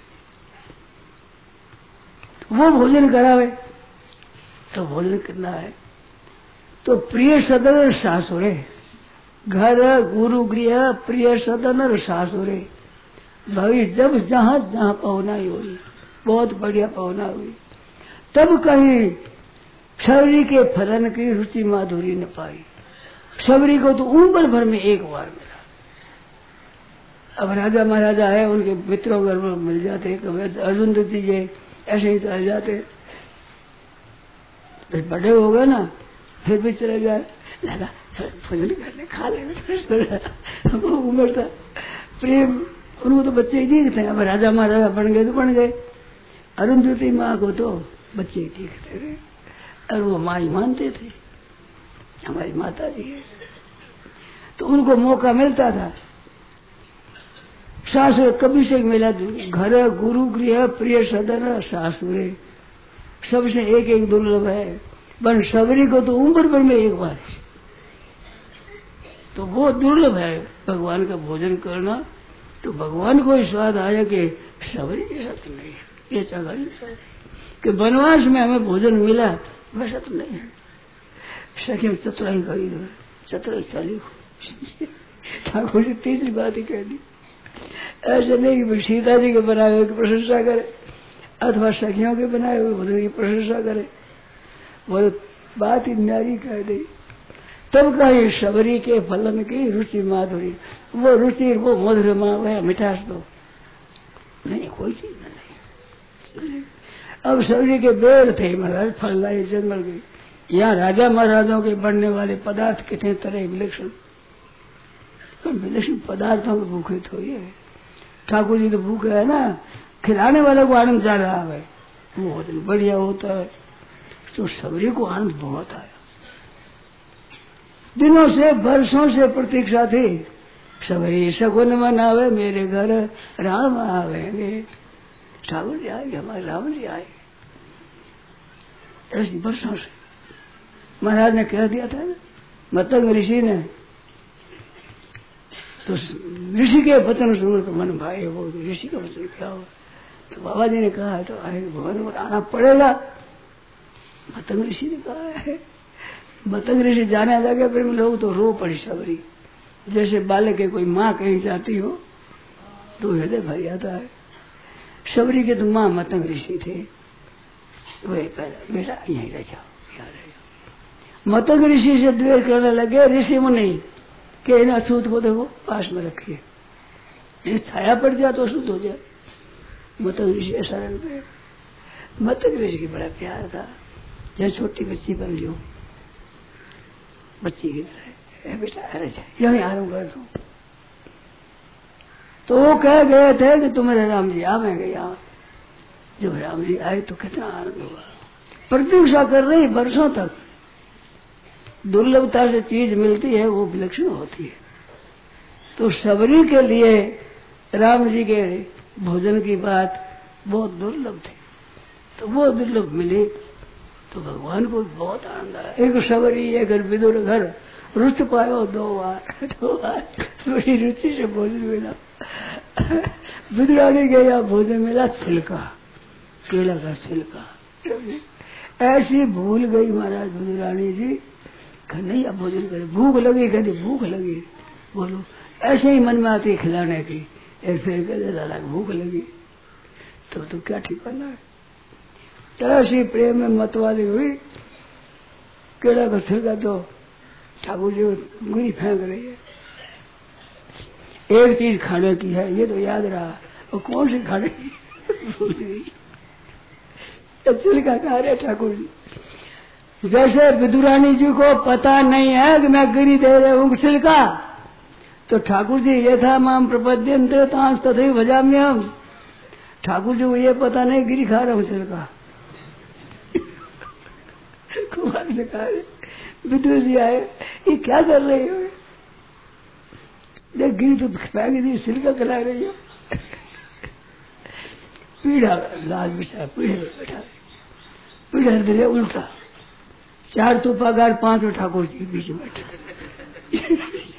वो भोजन करावे तो भोजन करना है तो प्रिय सदन और सासुरे, घर गुरु गृह प्रिय सदन और सासुरे। भाई जब जहां जहां पहुनाई हुई, बहुत बढ़िया पहुना हुई, तब कहीं शबरी के फलन की रुचि माधुरी न पाई। शबरी को तो उम्र भर में एक बार मिला। अब राजा महाराजा है, उनके मित्रों घर में मिल जाते, कभी अर्जुन दीजिए ऐसे ही चले जाते। तो बड़े हो गए ना, फिर भी चले जाए, दादा भोजन करने खा ले। वो उम्र था, प्रेम, उनको तो बच्चे ही दिखते हैं। अब राजा महाराजा बन गए तो बन गए। अरुंधति माँ को तो बच्चे ही दिखते थे, और वो माँ ही मानते थे, हमारी माता जी है। तो उनको मौका मिलता था। सासुर कभी से मिला, घर गुरु गृह प्रिय सदन सासुरे, सबसे एक एक दुर्लभ है। पर सबरी को तो उम्र भर में एक बार, तो वो दुर्लभ है भगवान का भोजन करना। तो भगवान को स्वाद आया कि सबरी जैसा तो नहीं है, ये जगह नहीं चाहिए कि वनवास में हमें भोजन मिला, वैसा तो नहीं है। सखी चतुराई करी, चतुराई चली। ठाकुर जी तीसरी बात ही कह दी। ऐसे नहीं कि सीता जी के बनाए हुए की प्रशंसा करे अथवा सखियों के बनाए हुए भोजन की प्रशंसा करे, वो बात ही न्यारी कह दी। तब कहीं शबरी के फलन की रुचि माधुरी, वो रुचि, वो मधुरमा, वह मिठास तो नहीं, कोई चीज नहीं। अब शबरी के बेर थे महाराज, फल लाए जंगल गई। यहाँ राजा महाराजाओं के बनने वाले पदार्थ कितने तरह विलक्षण, विलक्षण पदार्थों के भूखे तो ये ठाकुर जी तो भूखे है ना, खिलाने वाले को आनंद जा रहा है, वो बहुत बढ़िया होता है। तो शबरी को आनंद बहुत आया। दिनों से वर्षों से प्रतीक्षा थी, शबरी सगुन मनावे मेरे घर राम आवेंगे, ठाकुर जी आएंगे, हमारे राम जी आए। ऐसी वर्षों से महाराज ने कह दिया था ना, मतंग ऋषि ने, तो ऋषि के वचन सुनो तो मन भाई, वो ऋषि का वचन क्या हुआ। तो बाबा जी ने कहा है तो आए, भवन में आना पड़ेगा। मतंग ऋषि ने कहा है, मतंग ऋषि जाने लगे, फिर लोग तो रो पड़ी शबरी, जैसे बालक के कोई माँ कहीं जाती हो तो हृदय भर जाता है। शबरी के तो माँ मतंग ऋषि थे, वही पहले बेटा यहीं रह जाओ, यहाँ रह जाओ। मतंग ऋषि से द्वेष करने लगे ऋषि मुनि कि इन अछूत को देखो पास में रखिए, ये छाया पड़ जाए तो अशुद्ध हो जाए। मतंग ऋषि ऐसा रख गए। मतंग ऋषि की बड़ा प्यार था, जैसे छोटी बच्ची बन लो, बच्ची की तरह बेटा रह जाए, यही आराम कर दो। तो वो कह गए थे कि तुम्हारे राम जी आवेंगे यहाँ। जब राम जी आए तो कितना आनंद हुआ। प्रतीक्षा कर रही वर्षों तक, दुर्लभता से चीज मिलती है वो विलक्षण होती है। तो शबरी के लिए राम जी के भोजन की बात बहुत दुर्लभ थी, तो वो दुर्लभ मिली तो भगवान को बहुत आनंद आया। एक शबरी एक विदुर घर रुच पायो दो बार, दो बार बड़ी रुचि से भोजन मिला। विदुरानी गया भोजन मिला छिलका, केला का छिलका। ऐसी भूल गई महाराज विदुरानी जी, कन्हैया भोजन करे, भूख लगी, कहती भूख लगी, बोलो ऐसे ही मन में आती है खिलाने की, एक फिर कहते दादा भूख लगी, तो तो क्या ठीक करना है। ऐसी प्रेम में मतवाली हुई, केला का छिलका तो ठाकुर जी गुरी फेंक रही है। एक चीज खाने की है ये तो याद रहा, और कौन सी खाने की भूल गई। छिलका खा रहे ठाकुर जी। जैसे विदुरानी जी को पता नहीं है कि मैं गिरी दे रहे हूँ छिलका, तो ठाकुर जी ये था माम प्रपद्यन्ते तांस तथैव भजाम्यहम्, ठाकुर जी को ये पता नहीं गिरी खा रहा हूँ छिलका। कुमार से कहा विदुर जी आए, ये क्या कर रही हो, देख गिरी तो फेंक दी, छिलका खिला रही हो। पीढ़ा लाल बिछा पीढ़े में बैठा, पीढ़ा दे उल्टा, चार तो पगार पांच में ठाकुर जी के बीच में बैठा।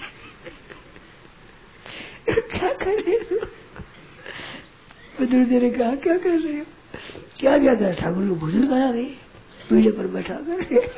क्या कर रहे हो, विदुर जी ने कहा क्या कर रहे हो, क्या क्या कर, ठाकुर को भोजन करा रही, पीढ़े पर बैठा कर।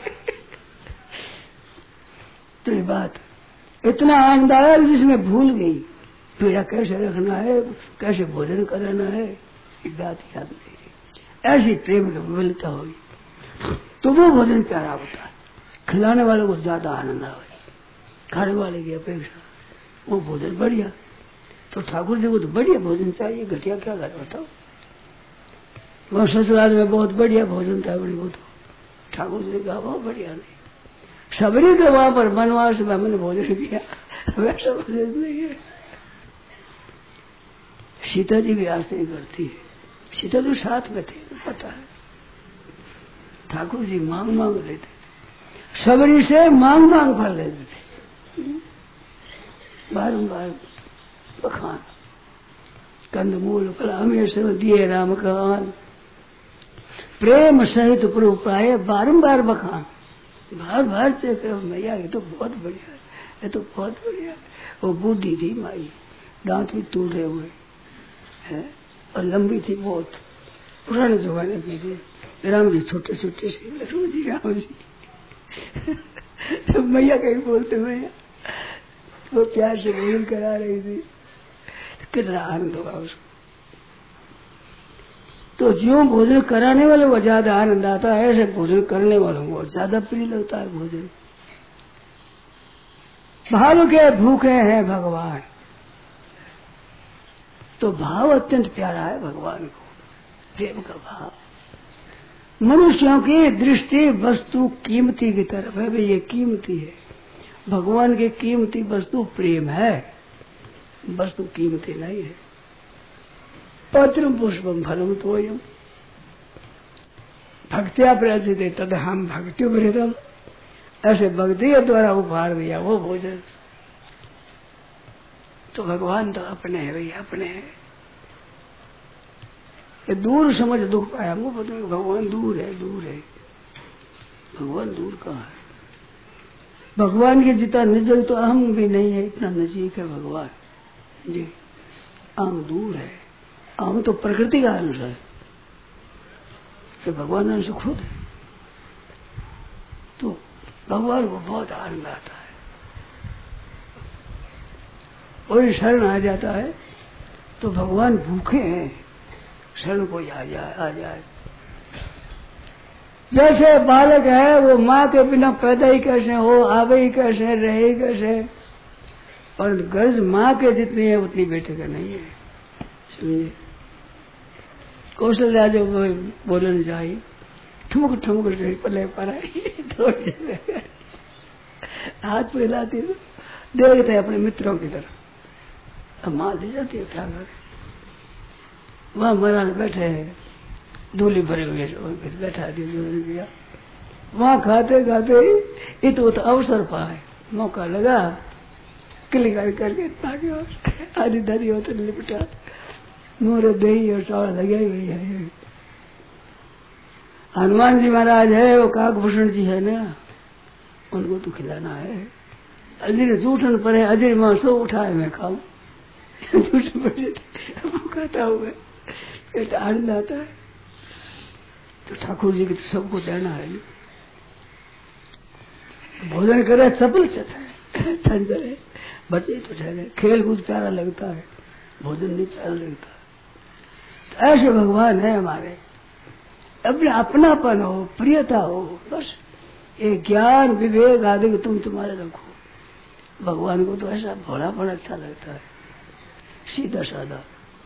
तो ये बात इतना आनंद आया जिसमें भूल गई पीड़ा कैसे रखना है, कैसे भोजन कराना है, एक बात याद नहीं रही। ऐसी प्रेम की विफलता हुई तो वो भोजन प्यारा होता है, खिलाने वाले को ज्यादा आनंद आवे, खाने वाले की अपेक्षा वो भोजन बढ़िया। तो ठाकुर जी को तो बढ़िया भोजन चाहिए, घटिया क्या कर बताओ। वह ससुराल में बहुत बढ़िया भोजन था, बड़ी वो तो ठाकुर जी ने कहा बहुत बढ़िया नहीं, सबरी के वहां पर वनवास में हमने भोजन किया, वैसा भोजन नहीं है। सीता जी भी ऐसे ही करती है, सीता जी साथ में थे पता है, ठाकुर जी मांग मांग लेते थे, सबरी से मांग मांग फल लेते थे, बारम्बार बखान, कंदमूल फलामे सब दिए राम कान, प्रेम सहित प्रभु पाए बारम्बार बखान, बार बार से मैया ये तो बहुत बढ़िया है, ये तो बहुत बढ़िया है। वो बूढ़ी थी माई, दांत भी टूटे हुए है और लंबी थी बहुत, पुराने जमाने की थी। राम जी छोटे छोटे से, लक्ष्मण जी राम जी तो मैया कहीं बोलते मैया, वो प्यार से भोजन करा रही थी, कितना आनंद होगा उसको। तो जो भोजन कराने वाले को ज्यादा आनंद आता है, ऐसे भोजन करने वालों को ज्यादा प्रिय लगता है भोजन। भाव के भूखे हैं भगवान, तो भाव अत्यंत प्यारा है भगवान को, प्रेम का भाव। मनुष्यों की दृष्टि वस्तु कीमती की तरफ है, भाई ये कीमती है, भगवान की कीमती वस्तु प्रेम है, वस्तु कीमती नहीं है। पत्रम पुष्पम फलम तोयम भक्तिया प्रचित तद हम भक्ति भृतम, ऐसे भक्ति के द्वारा उपहार दिया वो भोजन। तो भगवान तो अपने है भैया, अपने है। ये दूर समझ दुख पाया, वो पता भगवान दूर है, दूर है, भगवान दूर कहाँ है। भगवान के जितना नजदीक तो अहम भी नहीं है, इतना नजीक है भगवान जी। अहम दूर है, अहम तो प्रकृति का अंश है, ये भगवान अंश खुद है। तो भगवान को बहुत आनंद आता है, और शरण आ जाता है तो भगवान भूखे हैं, शरण को आ जाए आ जाए। जैसे बालक है वो माँ के बिना पैदा ही कैसे हो, आवे ही कैसे, रहे ही कैसे, और गर्ज माँ के जितनी है उतनी बेटे का नहीं है। समझे, कौशल्या जो बोलने जाए ठुमक ठुमक रही पले पर हाथ फैलाती देखते अपने मित्रों की तरफ, अब माँ दे जाती है क्या कर। वहां महाराज बैठे हैं, धूली भरे हुए बैठा दिया, वहां खाते खाते इत तो अवसर पाए, मौका लगा किली गाड़ी करके आधी दादी होते लिपटा मोर दही और चावल लगे हुई है। हनुमान जी महाराज है, वो काकभूषण जी है ना, उनको तो खिलाना है। अजय जूठन पर है, अजय मां सो उठाए मैं खाऊं, दूसरे बजे वो खाता हुआ ये आनंद आता है। तो ठाकुर जी की तो सबको देना है। भोजन करे चपल चंचल है, बचे तो ठहरे, खेल कूद प्यारा लगता है, भोजन नहीं प्यारा लगता। तो ऐसे भगवान है हमारे, अपने अपनापन हो, प्रियता हो, बस ये ज्ञान विवेक आदि तुम तुम्हारे रखो। भगवान को तो ऐसा भोलापन अच्छा लगता है, सीधा साधा।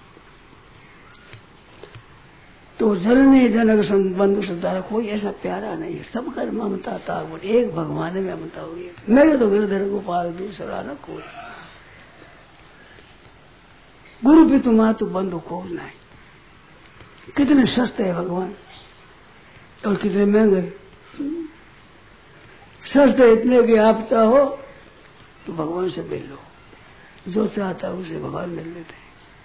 तो जननी जनक बंधु श्रद्धा कोई ऐसा प्यारा नहीं है, सब कर ममता था, एक भगवान में ममता हुई है। मेरे तो गिरधर गोपाल दूसरा न कोई, गुरु भी तुम तो बंधु को नहीं। कितने सस्ते है भगवान और कितने महंगे। सस्ते इतने कि आप चाहो तो भगवान से मिल लो, जो चाहता है उसे भगवान मिल लेते हैं।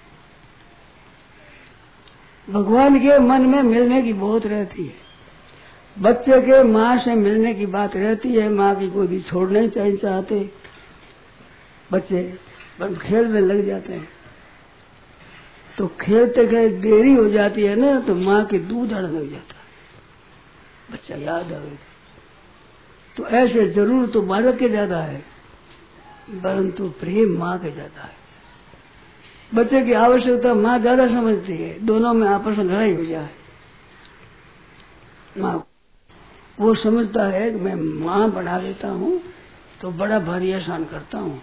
भगवान के मन में मिलने की बहुत रहती है। बच्चे के माँ से मिलने की बात रहती है, माँ की गोदी छोड़ना ही चाहिए चाहते बच्चे, बस खेल में लग जाते हैं। तो खेलते खेलते देरी हो जाती है ना, तो माँ के दूध अड़ लग जाता है, बच्चा याद आवे। तो ऐसे जरूर तो बालक के ज्यादा है, परंतु प्रेम माँ के ज्यादा है। बच्चे की आवश्यकता माँ ज्यादा समझती है, दोनों में आपस में लड़ाई हो जाए, माँ वो समझता है कि मैं माँ बना देता हूँ तो बड़ा भारी एहसान करता हूँ।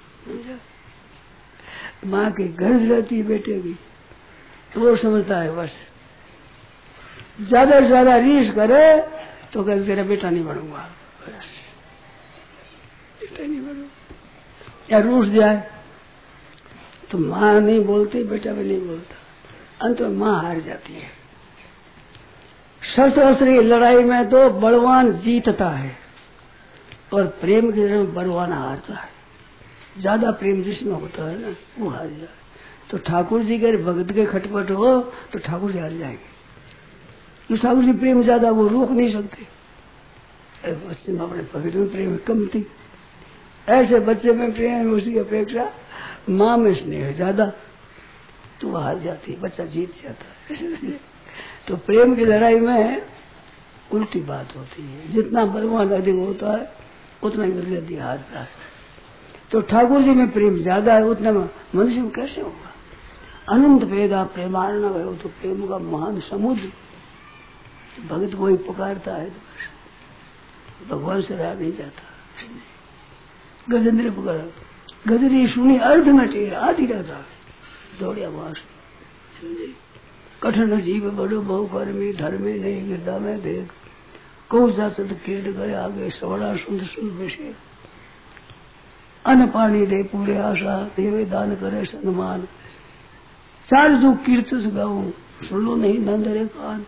माँ की गर्ज रहती है बेटे की, तो वो समझता है बस ज्यादा से ज्यादा रीस करे तो कहते तेरा बेटा नहीं बनूंगा, बस बेटा नहीं बनूंगा। या रूस जाए तो माँ नहीं बोलती, बेटा भी नहीं बोलता, अंत में माँ हार जाती है। शस्त्र अस्त्र की लड़ाई में तो बलवान जीतता है और प्रेम के समय बलवान हारता है। ज्यादा प्रेम जिसमें होता है ना वो हार जाए। तो ठाकुर जी के भगत के खटपट हो तो ठाकुर जी हार जाएंगे, तो ठाकुर जी प्रेम ज्यादा वो रोक नहीं सकते। बच्चे में अपने भगत में प्रेम कम थी, ऐसे बच्चे में प्रेम उसकी अपेक्षा माँ में स्नेह ज्यादा, तो वो हार जाती है, बच्चा जीत जाता है। तो प्रेम की लड़ाई में उल्टी बात होती है, जितना बलवान अधिक होता है उतना ही जल्दी हारता है। तो ठाकुर जी में प्रेम ज्यादा है, उतना मनुष्य में कैसे होगा। अनंत भेदा प्रेमार्णव है, तो प्रेम का महान समुद्र। भगत को ही पुकारता है, भगवान से रहा नहीं जाता। गजेंद्र पुकारा, गजरी सुनी अर्ध में टेरा आधी रहता दौड़िया वास। कठिन जीव बड़ो बहु कर में धर्मे नहीं गिरदा में देख, कौ जात कीर्त करे आगे सवड़ा सुंद सुंद विषय। अन्न पानी दे पूरे आशा, देवे दान करे सन्मान। चार जो कीर्तन गाऊं सुन लो नहीं नंदरे कान।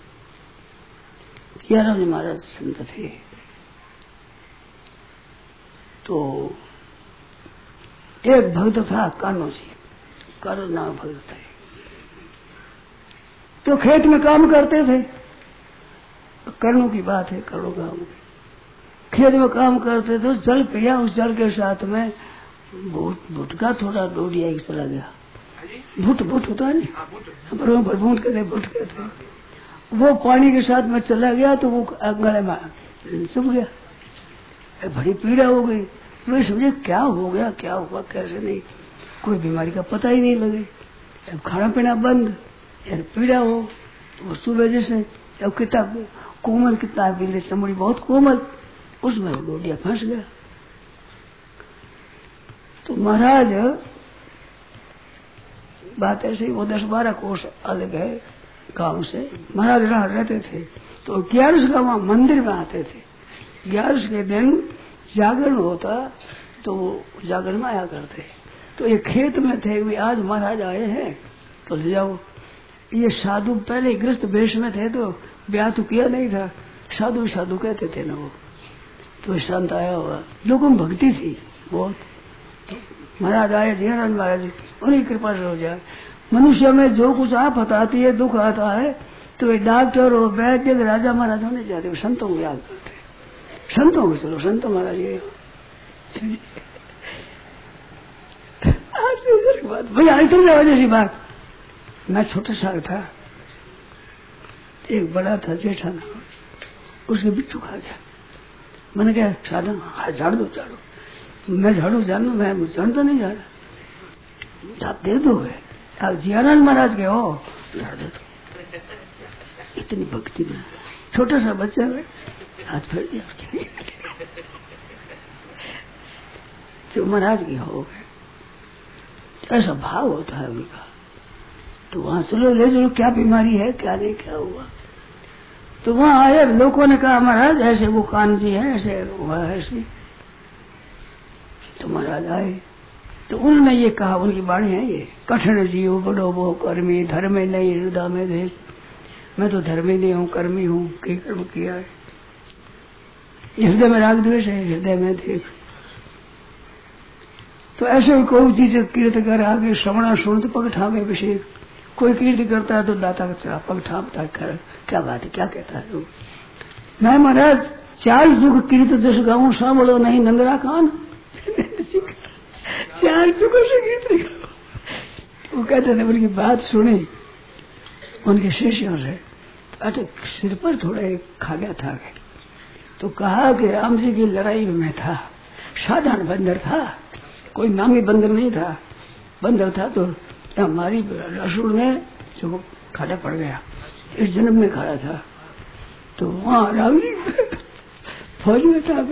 ग्यारह जी महाराज संत थे, तो एक भक्त था कान्हो जी, कान्हो नाम भक्त थे। तो खेत में काम करते थे, कर्णों की बात है, करोड़ों गांव में खेत में काम करते थे। जल पिया, उस जल के साथ में भुट का थोड़ा डोडिया एक चला गया। भुट भुट होता है ना, भूट कहते भुट कहते, वो पानी के साथ में चला गया तो वो गले में सूख गया। बड़ी पीड़ा हो गई, तो समझे क्या हो गया, क्या हुआ, कैसे नहीं, कोई बीमारी का पता ही नहीं लगे। अब खाना पीना बंद, यार पीड़ा हो, वो सुबह जैसे अब कितना कोमल, कितना बिल्ली चमड़ी बहुत कोमल, उसमें डोडिया फंस गया। तो महाराज बात ऐसे ही, वो दस बारह कोस अलग है गांव से, महाराज रहा रहते थे। तो ग्यारस का वहां मंदिर में आते थे। ग्यारस के दिन जागरण होता तो जागरण में आया करते। तो ये खेत में थे, वे आज महाराज आए हैं तो ले जाओ। ये साधु पहले गृहस्थ वेश में थे, तो ब्याह तो किया नहीं था, साधु साधु कहते थे ना वो। तो संत आया हुआ, लोगों में भक्ति थी बहुत। महाराज आए, जयराज महाराज, उन्हीं कृपा से हो जाए। मनुष्य में जो कुछ आफत आती है, दुख आता है, तो वे डॉक्टर और वैद्य राजा महाराज होने जाते, वो संतों को याद करते। संतों को चलो, संतों महाराज ये बात भैया इतनी वजह सी बात। मैं छोटा सा था, एक बड़ा था जेठा ना, उसके बिच्छू खा गया। मैंने कहा साधन झाड़ दो झाड़ू, मैं झाड़ू जानू, मैं झाड़ तो नहीं झाड़ा, आप दे दो, आप जियालाल महाराज के हो, झाड़ दे दो। इतनी भक्ति में छोटा सा बच्चा है, हाथ फेर दिया, जो महाराज की हो गए, ऐसा भाव होता है उनका। तो वहां चलो ले चलो, क्या बीमारी है, क्या नहीं, क्या हुआ। तो वहां आए, लोगों ने कहा महाराज ऐसे वो कान जी है, ऐसे हुआ है ऐसे। तो महाराज आए, तो उन्होंने ये कहा, उनकी वाणी है ये, कठिन जीव बड़ो वो कर्मी, धर्म नहीं हृदय में देख। मैं तो धर्मी नहीं हूँ, कर्मी हूँ, कई कर्म किया है। हृदय में राग द्वेष है, हृदय में देख। तो ऐसे ही कोई चीज कीर्त कर आगे श्रवण सुन तो पग ठामे अभिषेक। कोई कीर्ति करता है तो दाता का पग ठामता है, क्या बात है, क्या कहता है वो। मैं महाराज चार युग कीर्त जस गाऊं, सांभलो नहीं नंदरा कान। चार युगों से कीर्ति गाऊं। वो कहते थे, उनकी बात सुनी उनके शिष्यों से, अरे सिर पर थोड़ा एक खा गया था। तो कहा कि राम जी की लड़ाई में था, साधारण बंदर था, कोई नामी बंदर नहीं था। बंदर था तो हमारी असुर ने जो खाड़ा पड़ गया, इस जन्म में खड़ा था। तो वहाँ राम जी फौज में था।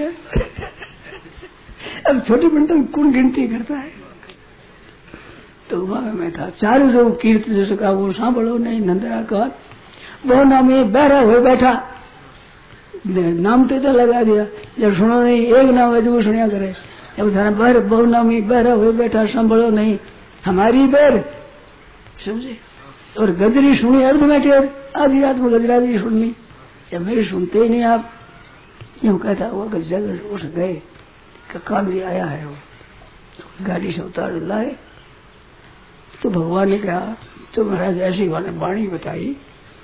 अब छोटे बंदर कौन गिनती करता है। तो वहां में था, चारों जो कीर्त जैसे का वो सांभलो नहीं नंदरा का। वो नाम ये बहरा हुए बैठा, नाम तो इतना लगा दिया, जब सुनो नहीं एक नाम है जो वो सुनिया करे। जब थाना बहर बहु नामी बहरा हुए बैठा, संभलो नहीं हमारी बैर, समझे। और गजरी सुनी अर्ध बैठे, आधी रात में गजरारी सुननी, जब मेरी सुनते ही नहीं आप। यूं कहता हुआ जगह उठ गए, कान जी आया है, वो गाड़ी से उतार लाए। तो भगवान ने कहा, तो महाराज ऐसी वाणी बताई,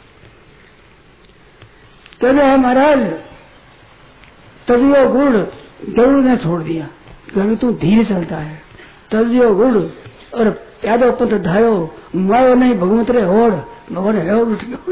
कहते हैं महाराज तजियो गुड़ गरुड़ ने छोड़ दिया, गरुड़ तो धीरे चलता है। तजियो गुड़ और प्यादो पत धायो, मायो नहीं भगवत रे होड़, भगवान है उठ गयो।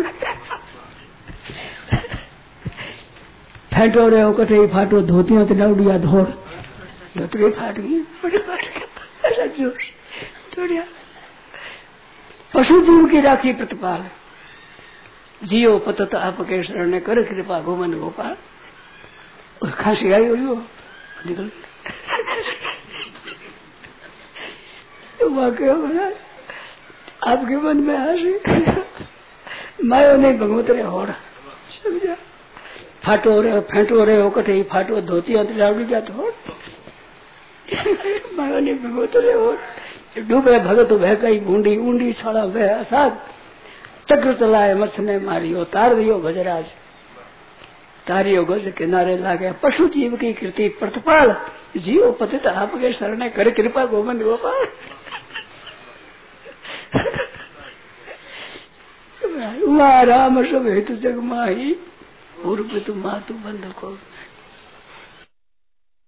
फैटो रे कटे फाटो, धोतियों ते डाउडिया धोड़, धोतरी फाट गई, ऐसा जोश तोड़िया। पशु जीव की राखी प्रतिपाल, जियो पतत आपके शरण कर कृपा गोमन गोपाल। और खांसी आई हुई हो निकल तो वाकई महाराज आपके मन में हंसी, मायो नहीं भगवत रे होड़, समझा। फाटो रे फेंटो रे कटे फाटो, धोती अंतरावड़ी क्या धोड़, मायो नहीं भगवत रे होड़। डूबे भगत बह गई ऊंडी, ऊंडी छाड़ा वह असाद, चक्र चलाए मछ ने मारियो, तार दियो भजराज, तारियो गज किनारे लागे। पशु जीव की कृति प्रतिपाल, जीव पतित आपके शरण कर कृपा गोमन गोपाल। राम सब हेतु जग माही, पूर्व तु मातु बंध को।